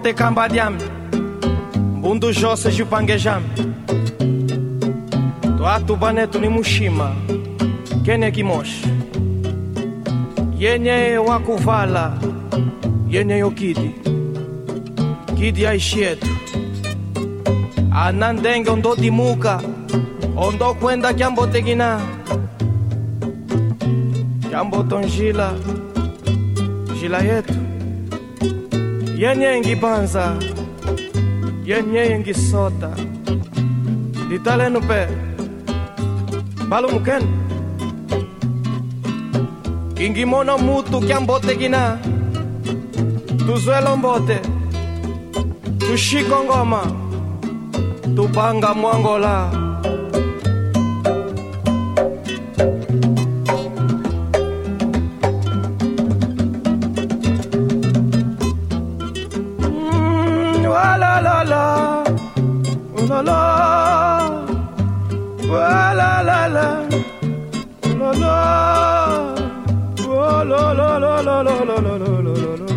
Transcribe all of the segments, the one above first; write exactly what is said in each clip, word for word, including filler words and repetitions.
mbote kamba diam mbundu jose jupangejam twatu banetu ni mushima kene kimoshi yenye wakuvala yenye yo kidi kidi aishietu anandenge ondo dimuka ondo kwenda kiambote gina kiamboto njila njila yetu yenye ngibanza yenye ngisota ditalenu pe balu muken ingimono mutu kiambote gina tuzwelo mbote tushiko ngoma tupanga mwangola mm, wala la la la la wala la la la la la la la la la la la la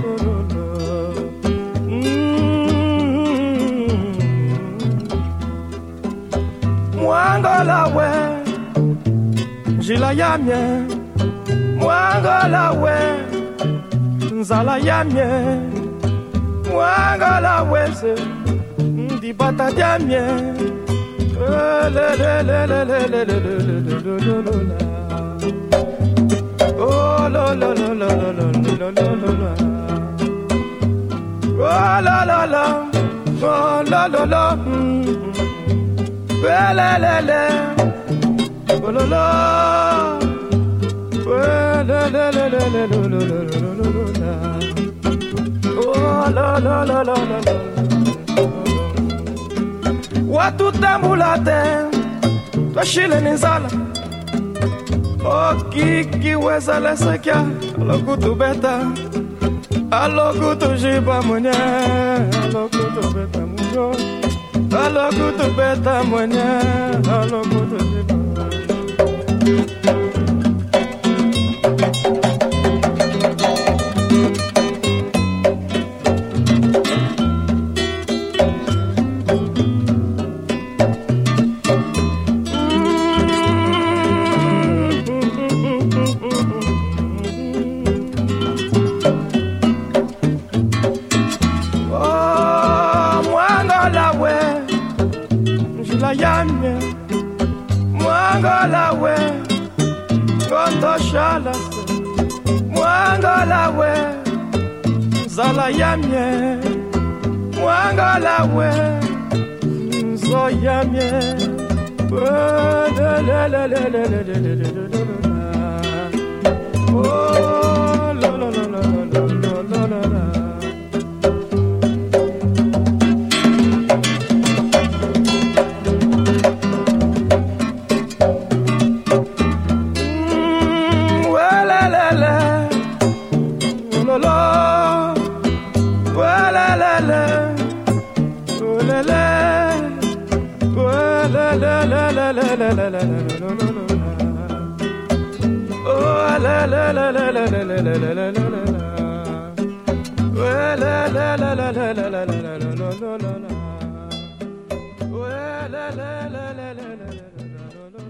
Mwangala we Njila yamye Mwangala we Nzala yamye Mwangala we se Ndibata yamye Le le le le le le le le le le le le le Oh la la la la la la la la la la Oh la la la Oh la la la la la la la oh la la la la la la la la la oh la la la la la watu tambulate twashile ninzala okiki weza lesekia alokutubeta alokutujiba mwenye alokutubeta munyo Alo kutu beta mwenye, alo kutu ziba Yamye Mwangala we Gondo shala Mwangala we Zala yamye Mwangala we Nzo yamye Le le le le le le le le le le Oh la la la la la la la la la la la